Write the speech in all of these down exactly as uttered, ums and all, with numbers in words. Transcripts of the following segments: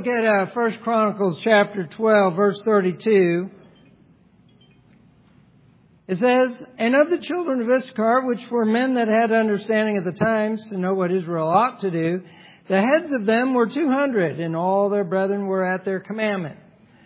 look at uh, First Chronicles chapter twelve, verse thirty-two. It says, "And of the children of Issachar, which were men that had understanding of the times to know what Israel ought to do, the heads of them were two hundred, and all their brethren were at their commandment."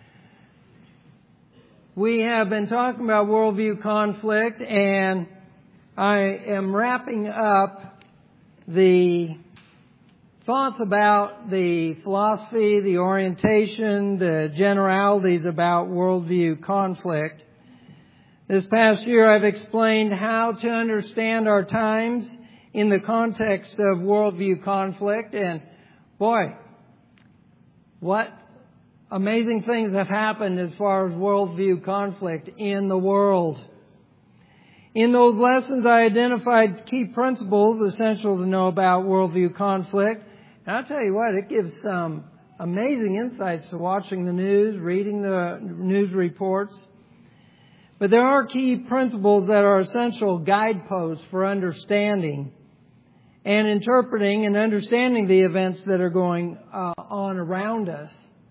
We have been talking about worldview conflict, and I am wrapping up the thoughts about the philosophy, the orientation, the generalities about worldview conflict. This past year I've explained how to understand our times in the context of worldview conflict, and boy, what amazing things have happened as far as worldview conflict in the world. In those lessons I identified key principles essential to know about worldview conflict. And I'll tell you what, it gives some amazing insights to watching the news, reading the news reports. But there are key principles that are essential guideposts for understanding and interpreting and understanding the events that are going uh, on around us.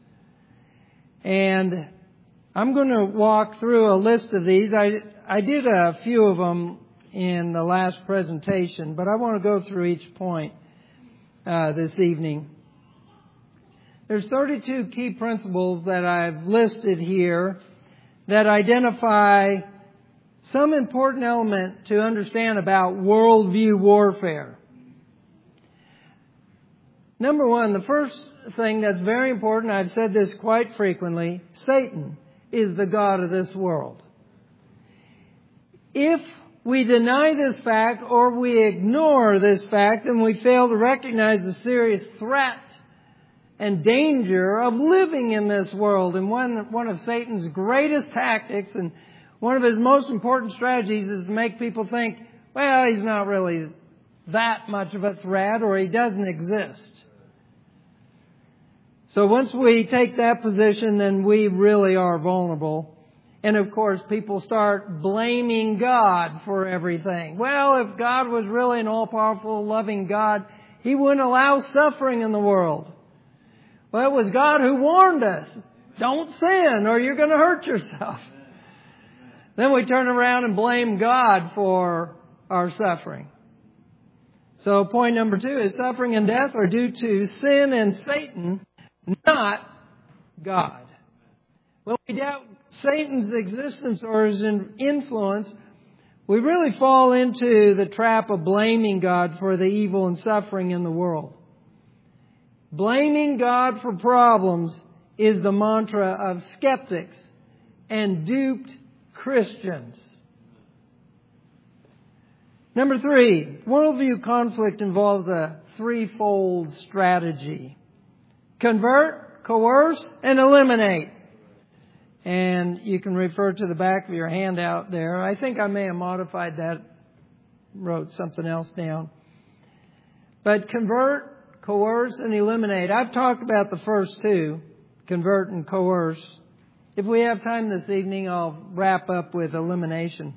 And I'm going to walk through a list of these. I, I did a few of them in the last presentation, but I want to go through each point uh, this evening. There's thirty-two key principles that I've listed here that identify some important element to understand about worldview warfare. Number one, the first thing that's very important, I've said this quite frequently, Satan is the god of this world. If we deny this fact or we ignore this fact, then we fail to recognize the serious threat and danger of living in this world. And one, one of Satan's greatest tactics and one of his most important strategies is to make people think, well, he's not really that much of a threat, or he doesn't exist. So once we take that position, then we really are vulnerable. And of course, people start blaming God for everything. Well, if God was really an all-powerful, loving God, He wouldn't allow suffering in the world. Well, it was God who warned us, don't sin or you're going to hurt yourself. Then we turn around and blame God for our suffering. So point number two is suffering and death are due to sin and Satan, not God. When we doubt Satan's existence or his influence, we really fall into the trap of blaming God for the evil and suffering in the world. Blaming God for problems is the mantra of skeptics and duped Christians. Number three, worldview conflict involves a threefold strategy. Convert, coerce, and eliminate. And you can refer to the back of your handout there. I think I may have modified that, wrote something else down. But convert, coerce, and eliminate. I've talked about the first two, convert and coerce. If we have time this evening, I'll wrap up with elimination.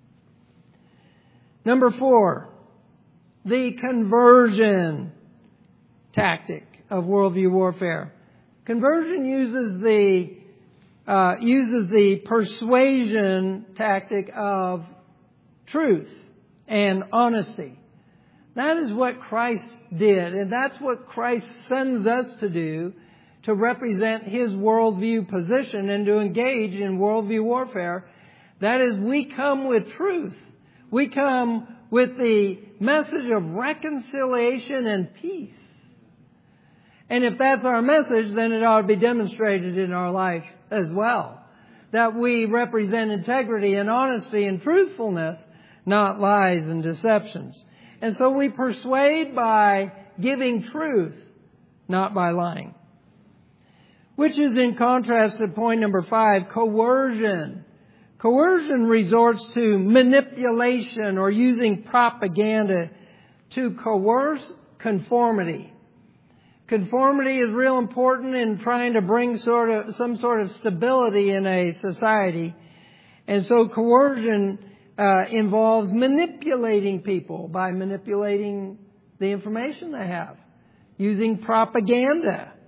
Number four, the conversion tactic of worldview warfare. Conversion uses the uh, uses the persuasion tactic of truth and honesty. That is what Christ did, and that's what Christ sends us to do to represent His worldview position and to engage in worldview warfare. That is, we come with truth. We come with the message of reconciliation and peace. And if that's our message, then it ought to be demonstrated in our life as well. That we represent integrity and honesty and truthfulness, not lies and deceptions. And so we persuade by giving truth, not by lying. Which is in contrast to point number five, coercion. Coercion resorts to manipulation or using propaganda to coerce conformity. Conformity is real important in trying to bring sort of some sort of stability in a society. And so coercion uh, involves manipulating people by manipulating the information they have, using propaganda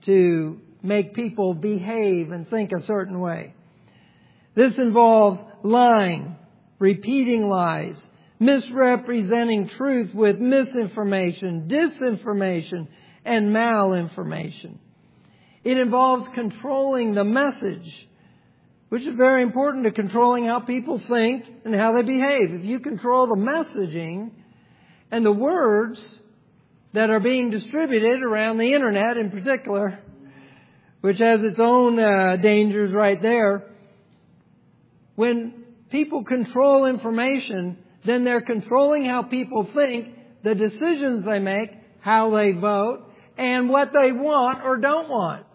to make people behave and think a certain way. This involves lying, repeating lies, misrepresenting truth with misinformation, disinformation, and malinformation. It involves controlling the message, which is very important to controlling how people think and how they behave. If you control the messaging and the words that are being distributed around the internet in particular, which has its own uh, dangers right there, when people control information, then they're controlling how people think, the decisions they make, how they vote, and what they want or don't want.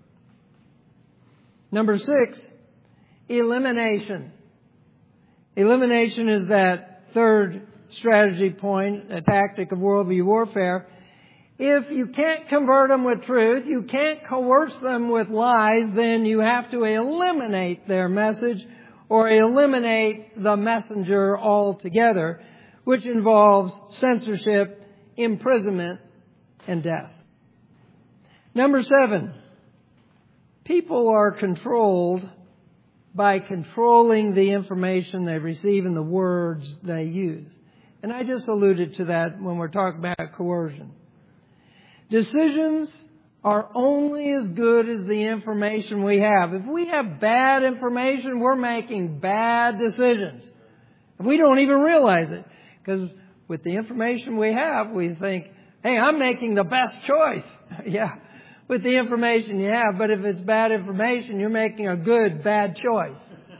Number six, elimination. Elimination is that third strategy point, a tactic of worldview warfare. If you can't convert them with truth, you can't coerce them with lies, then you have to eliminate their message or eliminate the messenger altogether, which involves censorship, imprisonment, and death. Number seven, people are controlled by controlling the information they receive and the words they use. And I just alluded to that when we're talking about coercion. Decisions are only as good as the information we have. If we have bad information, we're making bad decisions. We don't even realize it. Because with the information we have, we think, hey, I'm making the best choice. Yeah, with the information you have. But if it's bad information, you're making a good, bad choice.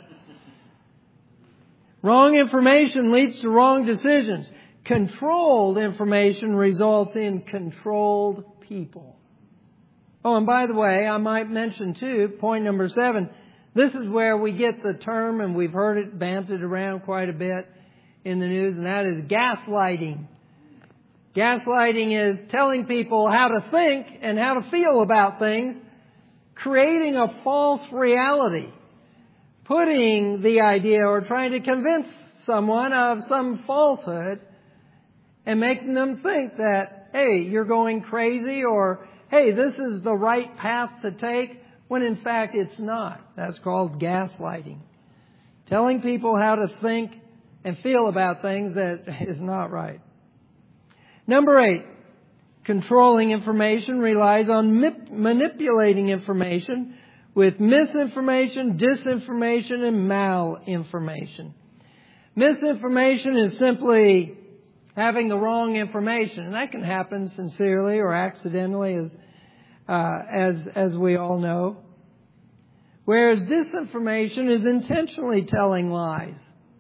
Wrong information leads to wrong decisions. Controlled information results in controlled people. Oh, and by the way, I might mention too, point number seven, this is where we get the term, and we've heard it banted around quite a bit in the news, and that is gaslighting. Gaslighting is telling people how to think and how to feel about things, creating a false reality, putting the idea or trying to convince someone of some falsehood and making them think that, hey, you're going crazy, or, hey, this is the right path to take, when in fact it's not. That's called gaslighting. Telling people how to think and feel about things that is not right. Number eight, controlling information relies on mip- manipulating information with misinformation, disinformation, and malinformation. Misinformation is simply having the wrong information, and that can happen sincerely or accidentally, as uh, as as we all know. Whereas disinformation is intentionally telling lies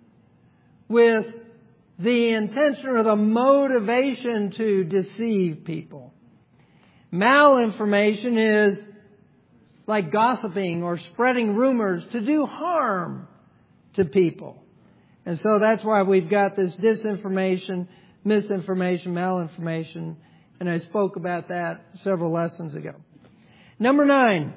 with the intention or the motivation to deceive people. Malinformation is like gossiping or spreading rumors to do harm to people. And so that's why we've got this disinformation, misinformation, malinformation, and I spoke about that several lessons ago. Number nine,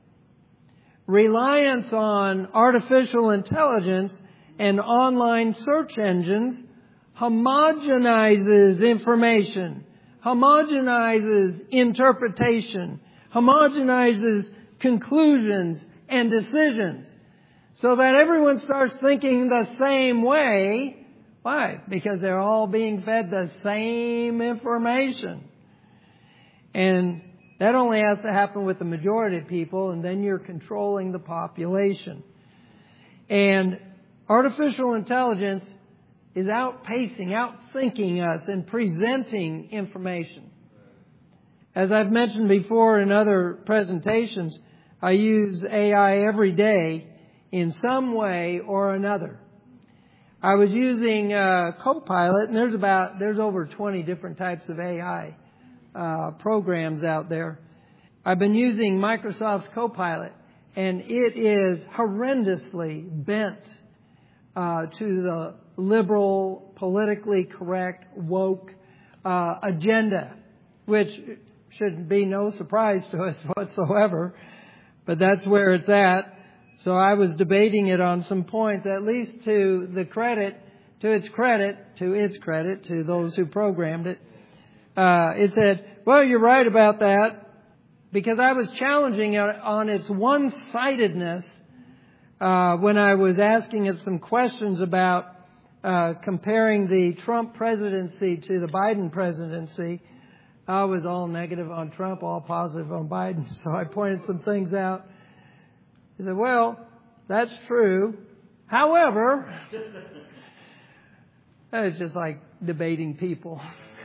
reliance on artificial intelligence and online search engines homogenizes information, homogenizes interpretation, homogenizes conclusions and decisions, so that everyone starts thinking the same way. Why? Because they're all being fed the same information. And that only has to happen with the majority of people, and then you're controlling the population. And artificial intelligence is outpacing, outthinking us and presenting information. As I've mentioned before in other presentations, I use A I every day in some way or another. I was using uh, Copilot, and there's about there's over twenty different types of A I uh, programs out there. I've been using Microsoft's Copilot, and it is horrendously bent uh, to the liberal, politically correct, woke uh, agenda, which should be no surprise to us whatsoever, but that's where it's at. So I was debating it on some points, at least to the credit, to its credit, to its credit, to those who programmed it. Uh, it said, well, you're right about that, because I was challenging it on its one-sidedness uh, when I was asking it some questions about uh, comparing the Trump presidency to the Biden presidency. I was all negative on Trump, all positive on Biden, so I pointed some things out. He said, well, that's true. However, it's just like debating people.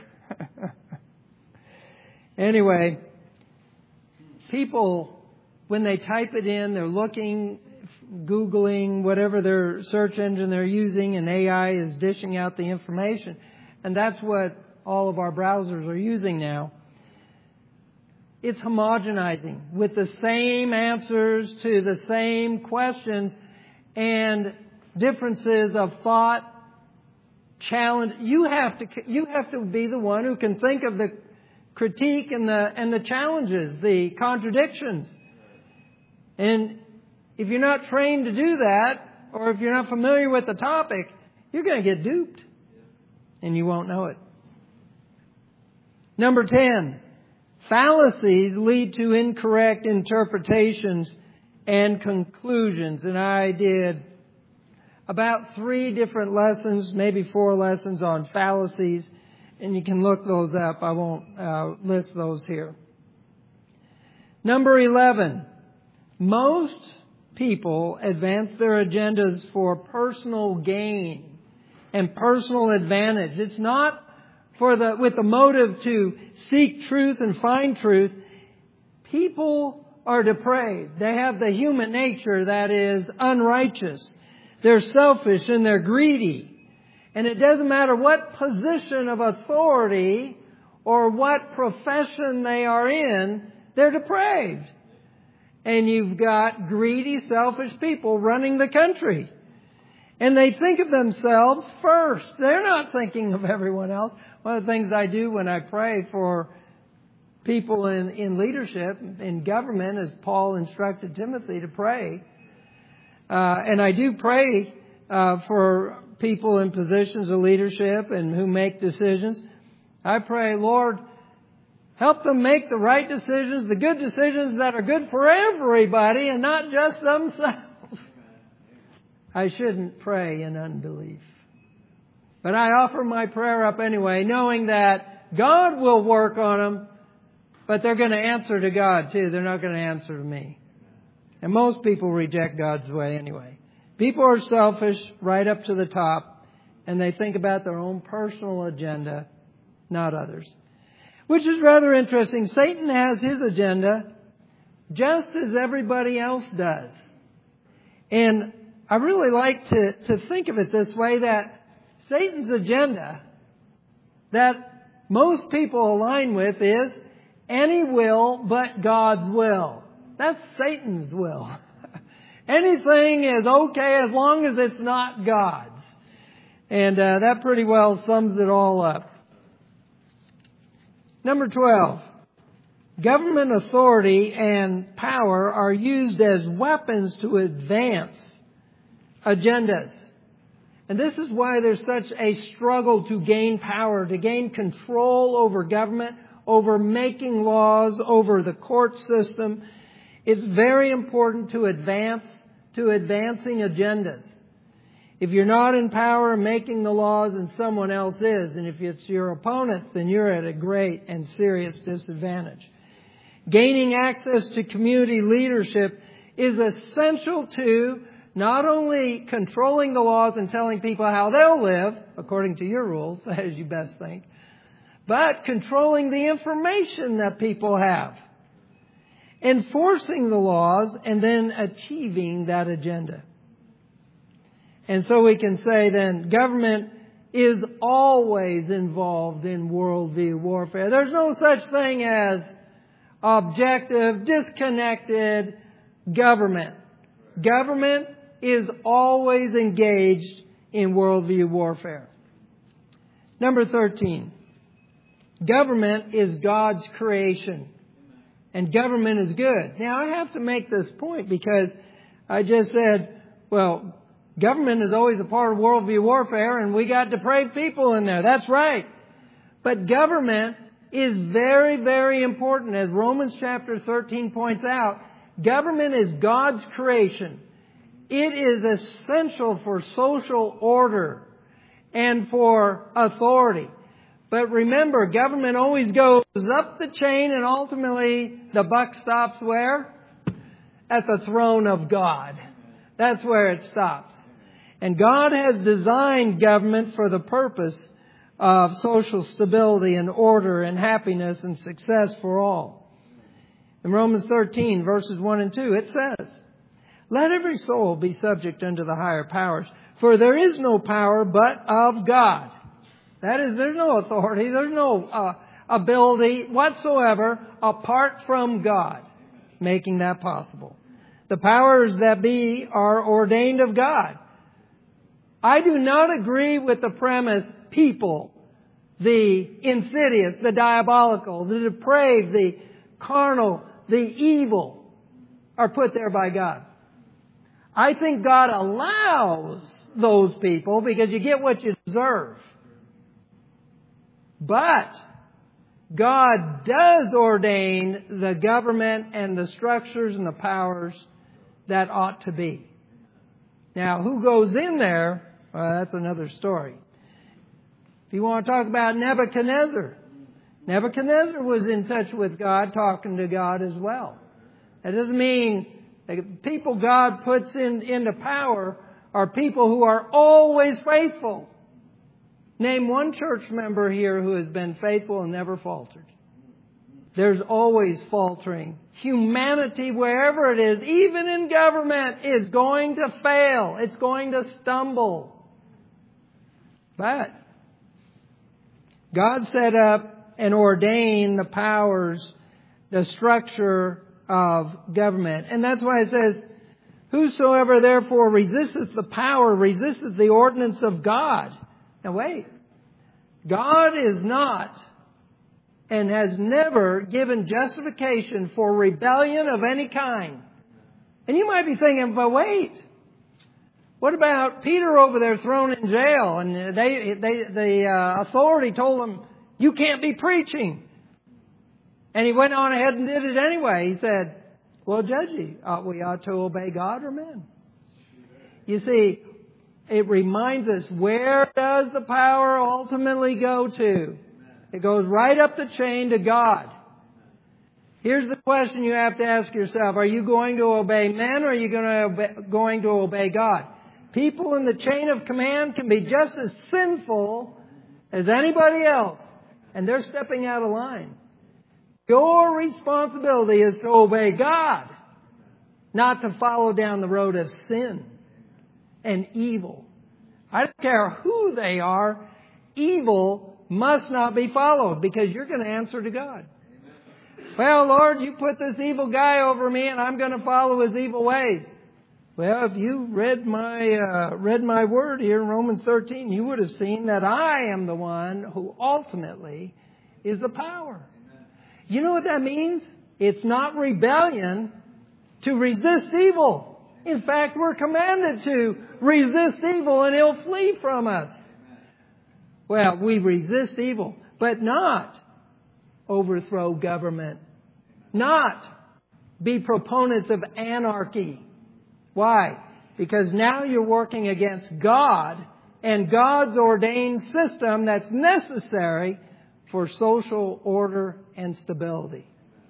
Anyway, people, when they type it in, they're looking, Googling, whatever their search engine they're using, and A I is dishing out the information. And that's what all of our browsers are using now. It's homogenizing with the same answers to the same questions and differences of thought, challenge. You have to you have to be the one who can think of the critique and the and the challenges, the contradictions. And if you're not trained to do that, or if you're not familiar with the topic, you're going to get duped, and you won't know it. Number ten, fallacies lead to incorrect interpretations and conclusions. And I did about three different lessons, maybe four lessons on fallacies, and you can look those up. I won't uh, list those here. Number eleven, most people advance their agendas for personal gain and personal advantage. It's not for the with the motive to seek truth and find truth. People are depraved. They have the human nature that is unrighteous. They're selfish and they're greedy. And it doesn't matter what position of authority or what profession they are in, they're depraved. And you've got greedy, selfish people running the country. And they think of themselves first. They're not thinking of everyone else. One of the things I do when I pray for people in, in leadership, in government, as Paul instructed Timothy to pray. Uh, and I do pray uh, for people in positions of leadership and who make decisions. I pray, Lord, help them make the right decisions, the good decisions that are good for everybody and not just themselves. I shouldn't pray in unbelief. But I offer my prayer up anyway, knowing that God will work on them, but they're going to answer to God too. They're not going to answer to me. And most people reject God's way anyway. People are selfish right up to the top, and they think about their own personal agenda, not others. Which is rather interesting. Satan has his agenda just as everybody else does. And I really like to, to think of it this way, that Satan's agenda that most people align with is any will but God's will. That's Satan's will. Anything is okay as long as it's not God's. And uh, that pretty well sums it all up. Number twelve. Government authority and power are used as weapons to advance agendas. And this is why there's such a struggle to gain power, to gain control over government, over making laws, over the court system. It's very important to advance, to advancing agendas. If you're not in power and making the laws and someone else is, and if it's your opponent, then you're at a great and serious disadvantage. Gaining access to community leadership is essential to not only controlling the laws and telling people how they'll live, according to your rules, as you best think, but controlling the information that people have, enforcing the laws, and then achieving that agenda. And so we can say then, government is always involved in worldview warfare. There's no such thing as objective, disconnected government. Government is always engaged in worldview warfare. Number thirteen. Government is God's creation. And government is good. Now, I have to make this point because I just said, well, government is always a part of worldview warfare and we got depraved people in there. That's right. But government is very, very important. As Romans chapter thirteen points out, government is God's creation. It is essential for social order and for authority. But remember, government always goes up the chain, and ultimately the buck stops where? At the throne of God. That's where it stops. And God has designed government for the purpose of social stability and order and happiness and success for all. In Romans thirteen, verses one and two, it says, "Let every soul be subject unto the higher powers, for there is no power but of God." That is, there's no authority, there's no uh, ability whatsoever apart from God making that possible. The powers that be are ordained of God. I do not agree with the premise, people, the insidious, the diabolical, the depraved, the carnal, the evil, are put there by God. I think God allows those people because you get what you deserve. But God does ordain the government and the structures and the powers that ought to be. Now, who goes in there? Well, that's another story. If you want to talk about Nebuchadnezzar, Nebuchadnezzar was in touch with God, talking to God as well. That doesn't mean the people God puts in, into power are people who are always faithful. Name one church member here who has been faithful and never faltered. There's always faltering. Humanity, wherever it is, even in government, is going to fail. It's going to stumble. But God set up and ordained the powers, the structure of government. And that's why it says, "Whosoever therefore resisteth the power, resisteth the ordinance of God." Now wait. God is not and has never given justification for rebellion of any kind. And you might be thinking, but wait. What about Peter over there thrown in jail? And they, they, the uh, authority told him, "You can't be preaching." And he went on ahead and did it anyway. He said, "Well, judge ye, ought we ought to obey God or men?" You see, it reminds us, where does the power ultimately go to? It goes right up the chain to God. Here's the question you have to ask yourself. Are you going to obey men, or are you going to obey, going to obey God? People in the chain of command can be just as sinful as anybody else, and they're stepping out of line. Your responsibility is to obey God, not to follow down the road of sin and evil. I don't care who they are. Evil must not be followed, because you're going to answer to God. Well, Lord, you put this evil guy over me, and I'm going to follow his evil ways. Well, if you read my uh, read my word here in Romans thirteen, you would have seen that I am the one who ultimately is the power. You know what that means? It's not rebellion to resist evil. In fact, we're commanded to resist evil and it'll flee from us. Well, we resist evil, but not overthrow government. Not be proponents of anarchy. Why? Because now you're working against God and God's ordained system that's necessary for social order and stability.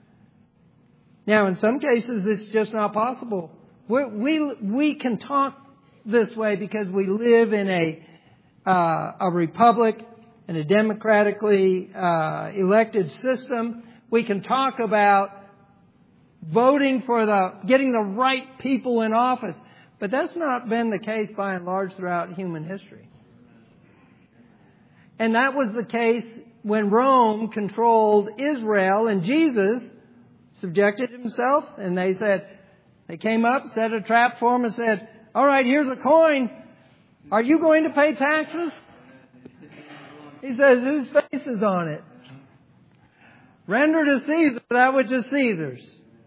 Now, in some cases, this is just not possible. We're, we we can talk this way because we live in a uh, a republic, in a democratically uh, elected system. We can talk about voting for the getting the right people in office, but that's not been the case by and large throughout human history. And that was the case when Rome controlled Israel, and Jesus subjected himself, and they said, they came up, set a trap for him and said, "All right, here's a coin. Are you going to pay taxes?" He says, "Whose face is on it?" "Render to Caesar that which is Caesar's,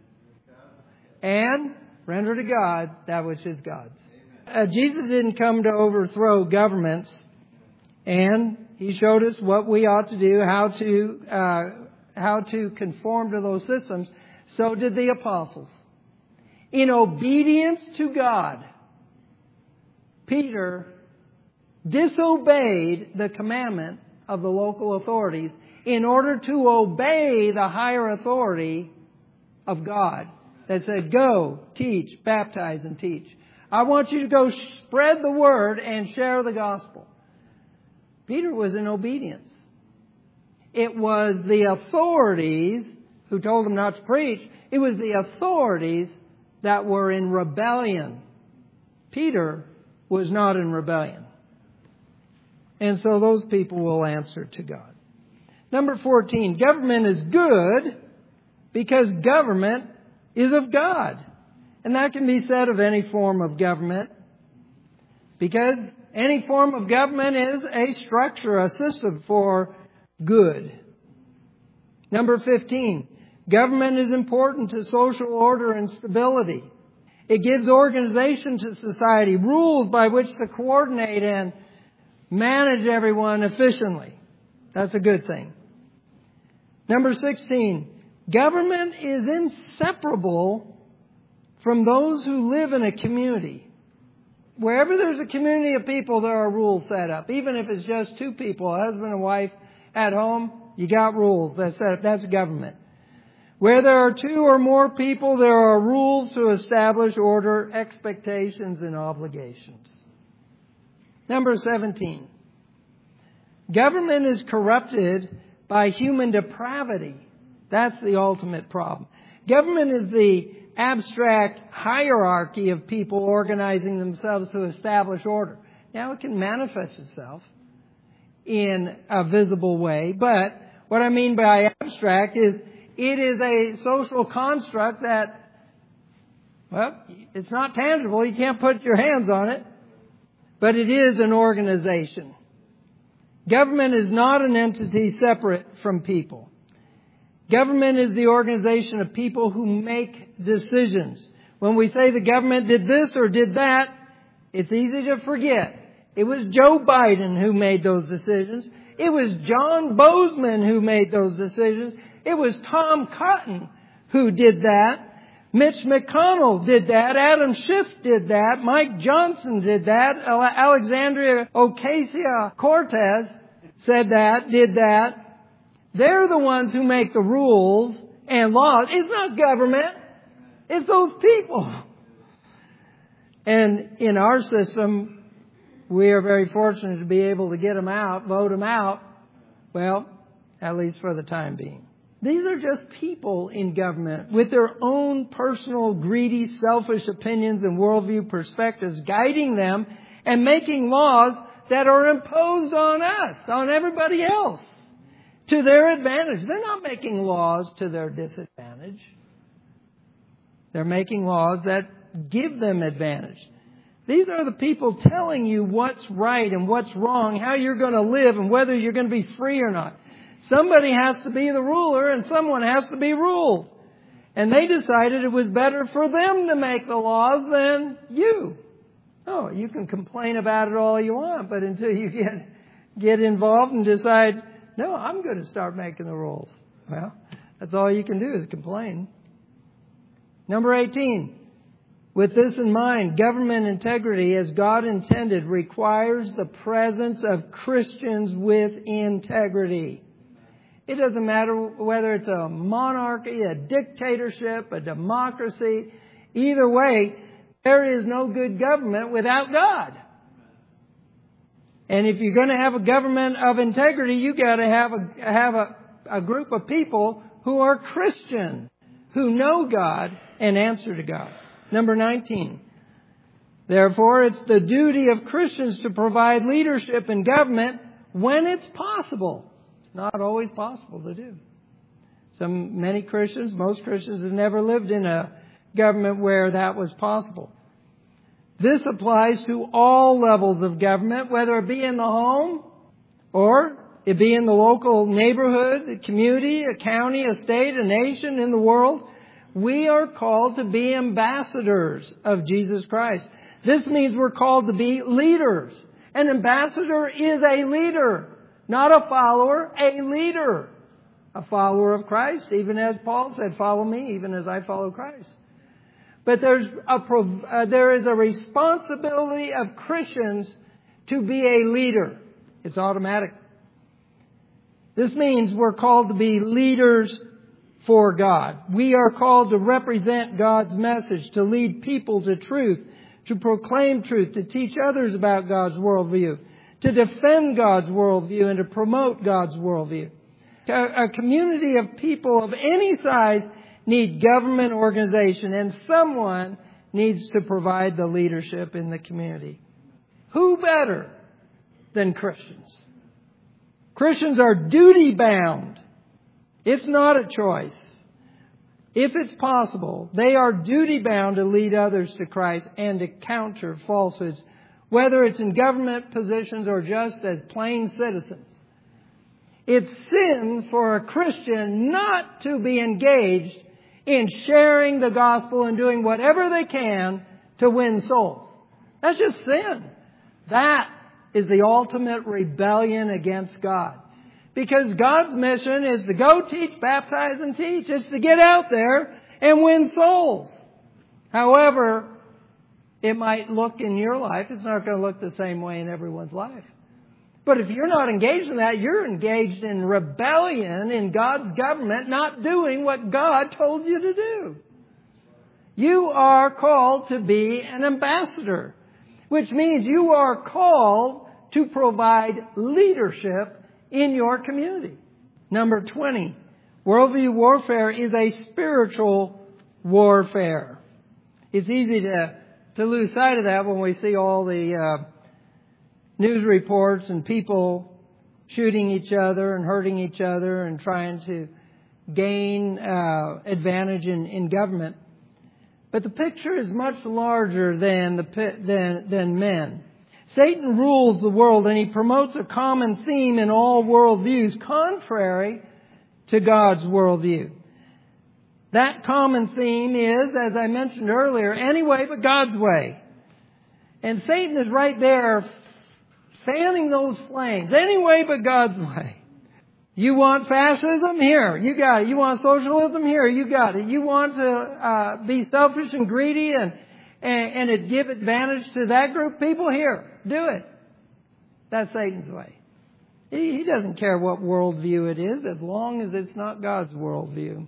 and render to God that which is God's." Uh, Jesus didn't come to overthrow governments, and He showed us what we ought to do, how to uh, how to conform to those systems. So did the apostles. In obedience to God, Peter disobeyed the commandment of the local authorities in order to obey the higher authority of God that said, go, teach, baptize, and teach. I want you to go spread the word and share the gospel. Peter was in obedience. It was the authorities who told him not to preach. It was the authorities that were in rebellion. Peter was not in rebellion. And so those people will answer to God. Number fourteen, government is good because government is of God. And that can be said of any form of government. Because any form of government is a structure, a system for good. Number fifteen, government is important to social order and stability. It gives organization to society, rules by which to coordinate and manage everyone efficiently. That's a good thing. Number sixteen, government is inseparable from those who live in a community. Wherever there's a community of people, there are rules set up. Even if it's just two people, a husband and wife at home, you got rules that set up. That's government. Where there are two or more people, there are rules to establish order, expectations, and obligations. Number seventeen. Government is corrupted by human depravity. That's the ultimate problem. Government is the abstract hierarchy of people organizing themselves to establish order. Now, it can manifest itself in a visible way, but what I mean by abstract is it is a social construct that, well, it's not tangible. You can't put your hands on it, but it is an organization. Government is not an entity separate from people. Government is the organization of people who make decisions. When we say the government did this or did that, it's easy to forget. It was Joe Biden who made those decisions. It was John Bozeman who made those decisions. It was Tom Cotton who did that. Mitch McConnell did that. Adam Schiff did that. Mike Johnson did that. Alexandria Ocasio-Cortez said that, did that. They're the ones who make the rules and laws. It's not government. It's those people. And in our system, we are very fortunate to be able to get them out, vote them out. Well, at least for the time being. These are just people in government with their own personal, greedy, selfish opinions and worldview perspectives guiding them and making laws that are imposed on us, on everybody else, to their advantage. They're not making laws to their disadvantage. They're making laws that give them advantage. These are the people telling you what's right and what's wrong, how you're going to live and whether you're going to be free or not. Somebody has to be the ruler and someone has to be ruled. And they decided it was better for them to make the laws than you. Oh, you can complain about it all you want, but until you get get involved and decide, no, I'm going to start making the rules. Well, that's all you can do is complain. Number eighteen. With this in mind, government integrity, as God intended, requires the presence of Christians with integrity. It doesn't matter whether it's a monarchy, a dictatorship, a democracy. Either way, there is no good government without God. And if you're going to have a government of integrity, you got to have a have a, a group of people who are Christian, who know God and answer to God. Number nineteen. Therefore, it's the duty of Christians to provide leadership in government when it's possible. It's not always possible to do. Some, many Christians, most Christians have never lived in a government where that was possible. This applies to all levels of government, whether it be in the home or it be in the local neighborhood, a community, a county, a state, a nation, in the world. We are called to be ambassadors of Jesus Christ. This means we're called to be leaders. An ambassador is a leader, not a follower, a leader. a follower of Christ, even as Paul said, follow me, even as I follow Christ. But there's a, uh, there is a responsibility of Christians to be a leader. It's automatic. This means we're called to be leaders for God. We are called to represent God's message, to lead people to truth, to proclaim truth, to teach others about God's worldview, to defend God's worldview, and to promote God's worldview. A community of people of any size need government organization, and someone needs to provide the leadership in the community. Who better than Christians? Christians are duty-bound. It's not a choice. If it's possible, they are duty-bound to lead others to Christ and to counter falsehoods, whether it's in government positions or just as plain citizens. It's sin for a Christian not to be engaged in sharing the gospel and doing whatever they can to win souls. That's just sin. That is the ultimate rebellion against God. Because God's mission is to go teach, baptize, and teach. It's to get out there and win souls. However, it might look in your life, it's not going to look the same way in everyone's life. But if you're not engaged in that, you're engaged in rebellion in God's government, not doing what God told you to do. You are called to be an ambassador, which means you are called to provide leadership in your community. Number twenty, worldview warfare is a spiritual warfare. It's easy to, to lose sight of that when we see all the uh, news reports and people shooting each other and hurting each other and trying to gain uh, advantage in, in government. But the picture is much larger than, the, than, than men. Satan rules the world, and he promotes a common theme in all worldviews contrary to God's worldview. That common theme is, as I mentioned earlier, any way but God's way. And Satan is right there fanning those flames. Any way but God's way. You want fascism? Here, you got it. You want socialism? Here, you got it. You want to uh, be selfish and greedy and, and, and it give advantage to that group of people? Here, do it. That's Satan's way. He, he doesn't care what worldview it is as long as it's not God's worldview.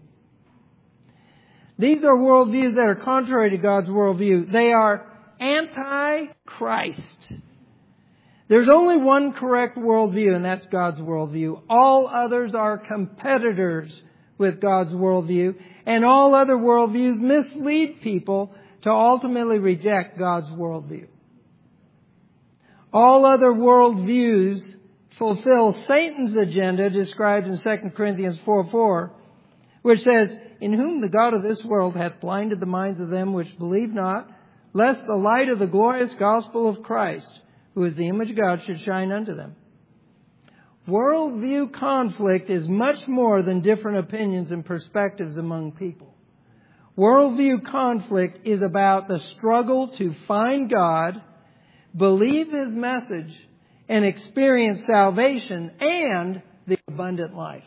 These are worldviews that are contrary to God's worldview. They are anti-Christ. There's only one correct worldview, and that's God's worldview. All others are competitors with God's worldview, and all other worldviews mislead people to ultimately reject God's worldview. All other worldviews fulfill Satan's agenda described in Second Corinthians four four, which says, "In whom the God of this world hath blinded the minds of them which believe not, lest the light of the glorious gospel of Christ, who is the image of God, should shine unto them." Worldview conflict is much more than different opinions and perspectives among people. Worldview conflict is about the struggle to find God, believe His message, and experience salvation and the abundant life.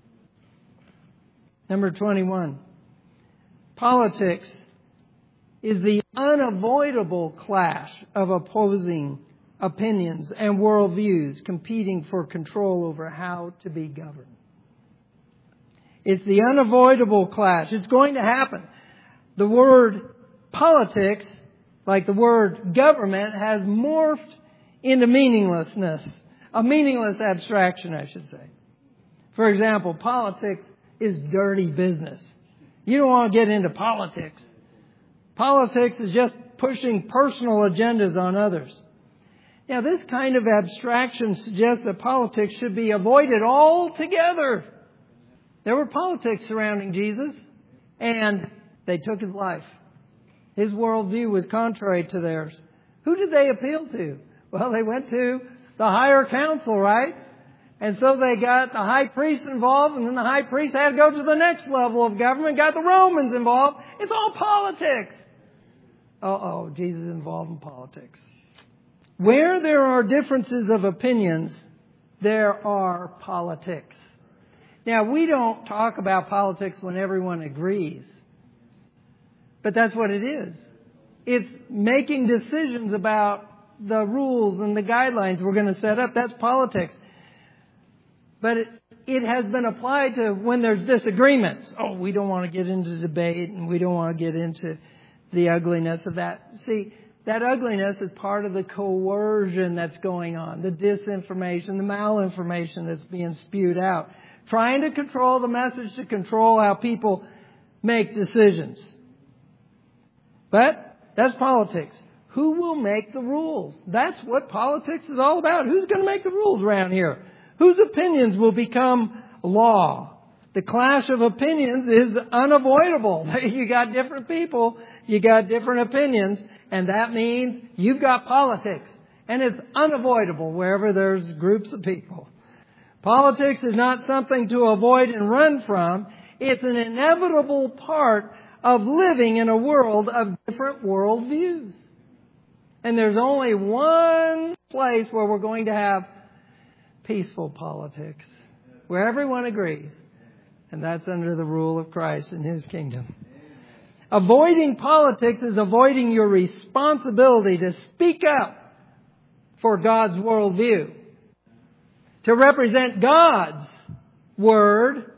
Number twenty-one. Politics is the unavoidable clash of opposing opinions and worldviews competing for control over how to be governed. It's the unavoidable clash. It's going to happen. The word politics, like the word government, has morphed into meaninglessness. A meaningless abstraction, I should say. For example, politics is dirty business. You don't want to get into politics. Politics is just pushing personal agendas on others. Now, this kind of abstraction suggests that politics should be avoided altogether. There were politics surrounding Jesus, and they took His life. His worldview was contrary to theirs. Who did they appeal to? Well, they went to the higher council, right? And so they got the high priest involved, and then the high priest had to go to the next level of government, got the Romans involved. It's all politics. Uh-oh, Jesus is involved in politics. Where there are differences of opinions, there are politics. Now, we don't talk about politics when everyone agrees. But that's what it is. It's making decisions about the rules and the guidelines we're going to set up. That's politics. But it, it has been applied to when there's disagreements. Oh, we don't want to get into debate and we don't want to get into the ugliness of that. See, that ugliness is part of the coercion that's going on, the disinformation, the malinformation that's being spewed out, trying to control the message, to control how people make decisions. But that's politics. Who will make the rules? That's what politics is all about. Who's going to make the rules around here? Whose opinions will become law? The clash of opinions is unavoidable. You got different people, you got different opinions, and that means you've got politics. And it's unavoidable wherever there's groups of people. Politics is not something to avoid and run from. It's an inevitable part of living in a world of different worldviews. And there's only one place where we're going to have peaceful politics, where everyone agrees. And that's under the rule of Christ and His kingdom. Avoiding politics is avoiding your responsibility to speak up for God's worldview, to represent God's word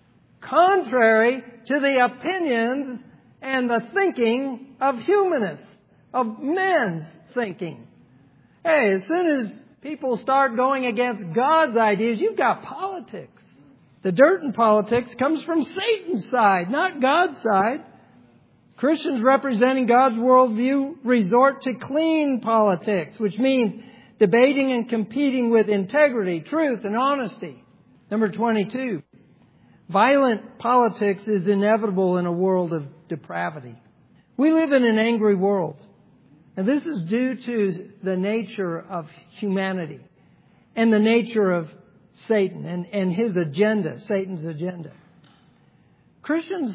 contrary to the opinions and the thinking of humanists, of men's thinking. Hey, as soon as people start going against God's ideas, you've got politics. The dirt in politics comes from Satan's side, not God's side. Christians representing God's worldview resort to clean politics, which means debating and competing with integrity, truth, and honesty. Number twenty-two. Violent politics is inevitable in a world of depravity. We live in an angry world. And this is due to the nature of humanity and the nature of Satan and, and his agenda, Satan's agenda. Christians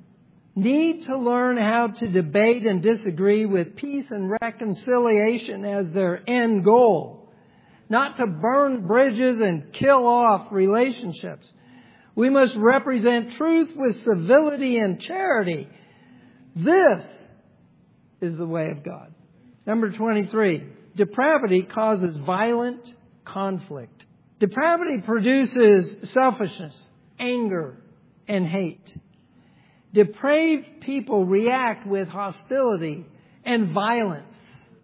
need to learn how to debate and disagree with peace and reconciliation as their end goal, not to burn bridges and kill off relationships. We must represent truth with civility and charity. This is the way of God. Number twenty-three, depravity causes violent conflict. Depravity produces selfishness, anger, and hate. Depraved people react with hostility and violence.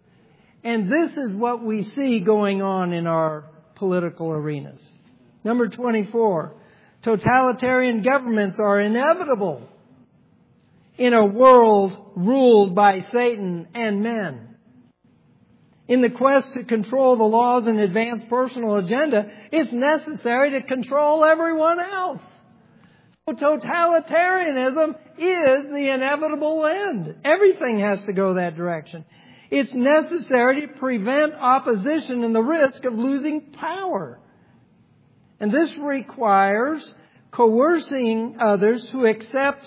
And this is what we see going on in our political arenas. Number twenty-four, totalitarian governments are inevitable in a world ruled by Satan and men. In the quest to control the laws and advance personal agenda, it's necessary to control everyone else. So totalitarianism is the inevitable end. Everything has to go that direction. It's necessary to prevent opposition and the risk of losing power. And this requires coercing others to accept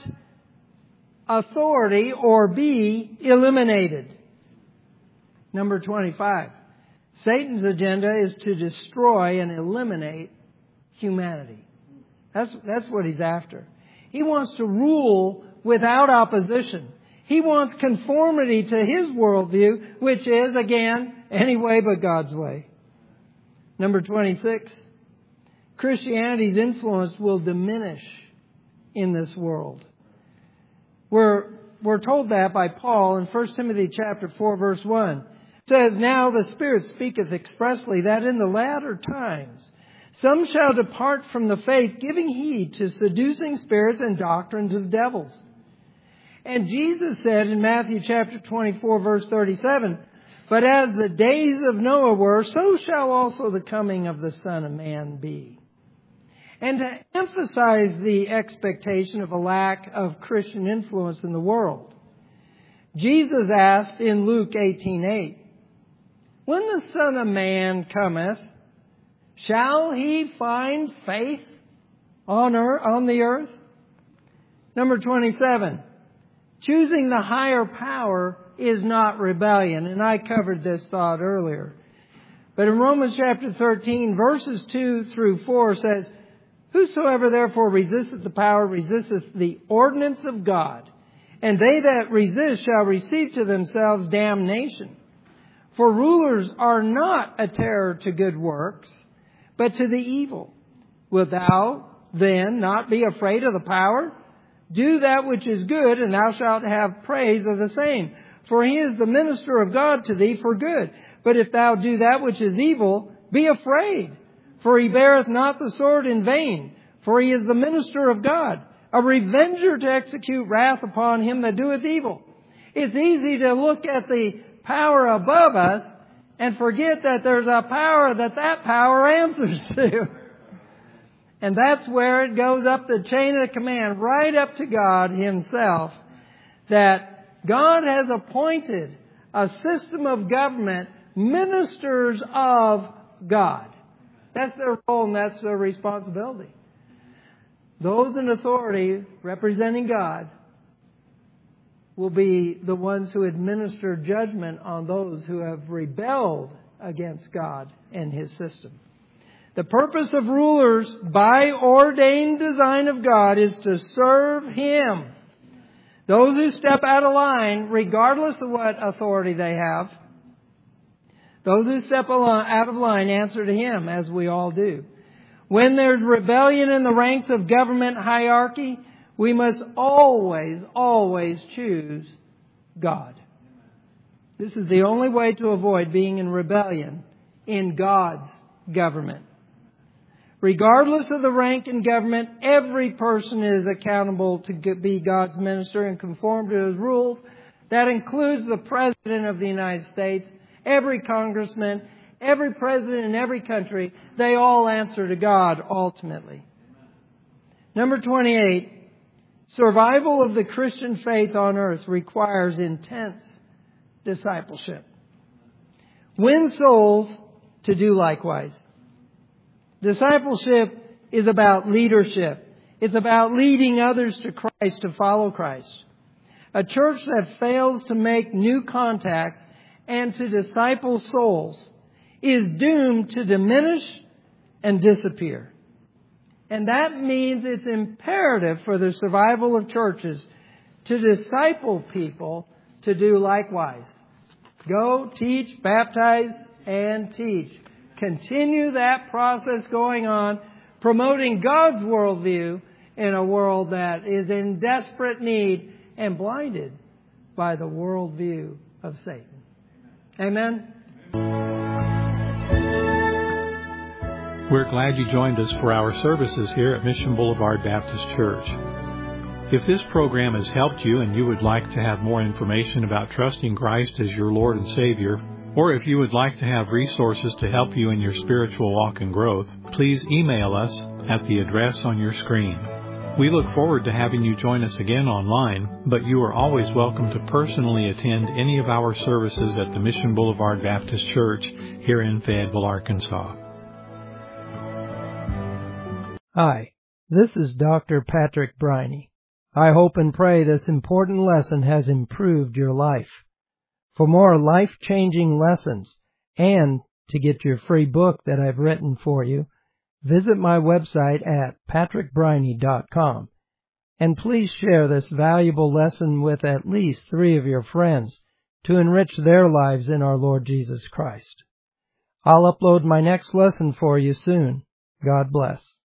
authority or be eliminated. Number twenty-five. Satan's agenda is to destroy and eliminate humanity. That's, that's what he's after. He wants to rule without opposition. He wants conformity to his worldview, which is, again, any way but God's way. Number twenty-six. Christianity's influence will diminish in this world. We're, we're told that by Paul in First Timothy chapter four, verse one. It says, "Now the Spirit speaketh expressly that in the latter times some shall depart from the faith, giving heed to seducing spirits and doctrines of devils." And Jesus said in Matthew chapter twenty-four, verse thirty-seven, "But as the days of Noah were, so shall also the coming of the Son of Man be." And to emphasize the expectation of a lack of Christian influence in the world, Jesus asked in Luke eighteen eight, "When the Son of Man cometh, shall he find faith on earth, on the earth?" Number twenty-seven. Choosing the higher power is not rebellion. And I covered this thought earlier. But in Romans chapter thirteen, verses two through four says, Whosoever therefore resisteth the power resisteth the ordinance of God, and they that resist shall receive to themselves damnation. For rulers are not a terror to good works, but to the evil. Wilt thou then not be afraid of the power? Do that which is good, and thou shalt have praise of the same. For he is the minister of God to thee for good. But if thou do that which is evil, be afraid. For he beareth not the sword in vain. For he is the minister of God, a revenger to execute wrath upon him that doeth evil. It's easy to look at the power above us and forget that there's a power that that power answers to. And that's where it goes up the chain of command, right up to God Himself, that God has appointed a system of government, ministers of God. That's their role and that's their responsibility. Those in authority representing God will be the ones who administer judgment on those who have rebelled against God and His system. The purpose of rulers, by ordained design of God, is to serve Him. Those who step out of line, regardless of what authority they have, those who step out of line answer to Him, as we all do. When there's rebellion in the ranks of government hierarchy, we must always, always choose God. This is the only way to avoid being in rebellion in God's government. Regardless of the rank in government, every person is accountable to be God's minister and conform to His rules. That includes the President of the United States, every congressman, every president in every country. They all answer to God ultimately. Number twenty-eight, survival of the Christian faith on earth requires intense discipleship. Win souls to do likewise. Discipleship is about leadership. It's about leading others to Christ, to follow Christ. A church that fails to make new contacts and to disciple souls is doomed to diminish and disappear. And that means it's imperative for the survival of churches to disciple people to do likewise. Go, teach, baptize, and teach. Continue that process going on, promoting God's worldview in a world that is in desperate need and blinded by the worldview of Satan. Amen? We're glad you joined us for our services here at Mission Boulevard Baptist Church. If this program has helped you and you would like to have more information about trusting Christ as your Lord and Savior, or if you would like to have resources to help you in your spiritual walk and growth, please email us at the address on your screen. We look forward to having you join us again online, but you are always welcome to personally attend any of our services at the Mission Boulevard Baptist Church here in Fayetteville, Arkansas. Hi, this is Doctor Patrick Briney. I hope and pray this important lesson has improved your life. For more life-changing lessons and to get your free book that I've written for you, visit my website at patrick briney dot com. And please share this valuable lesson with at least three of your friends to enrich their lives in our Lord Jesus Christ. I'll upload my next lesson for you soon. God bless.